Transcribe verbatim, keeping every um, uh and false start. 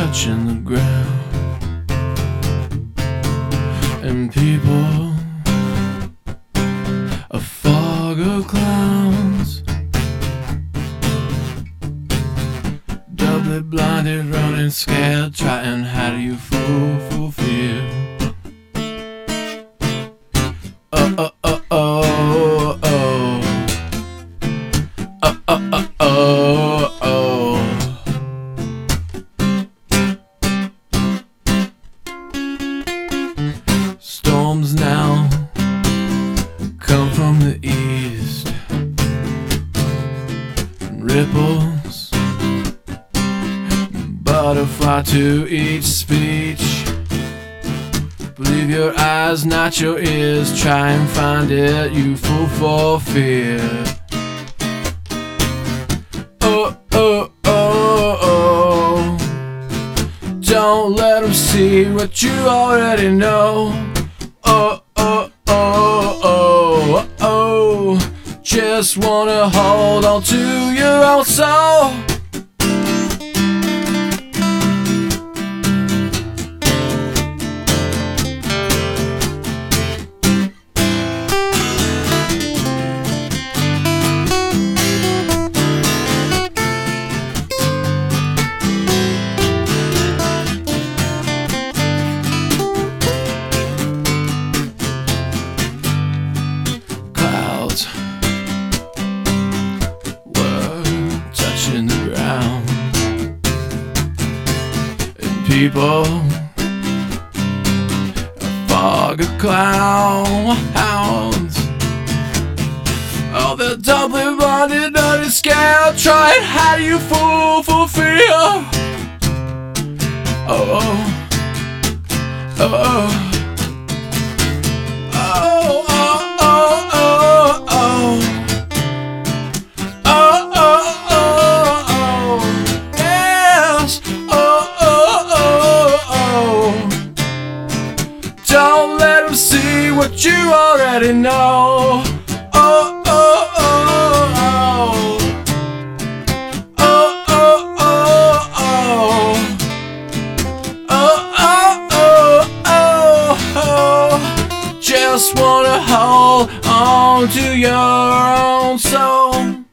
touching the ground, and people, a fog of clowns, doubly blinded, running scared, trying how do you fulfill fear. Oh, oh, oh, oh, oh. Oh, oh, oh, oh, oh. Storms now come from the east, ripples butterfly to each speech. Believe your eyes, not your ears. Try and find it, you fool for fear. Oh, oh, oh, oh. Don't let them see what you already know. Oh, oh, oh, oh, oh. Just wanna hold on to your own soul. People, a fog of clowns, oh, they're doubly blinded, dirty, scared, trying how do you fool for fear. Oh, oh, oh, oh. Don't let them see what you already know. Oh, oh, oh, oh. Oh, oh, oh, oh. Oh, oh, oh, oh. Just wanna hold on to your own soul.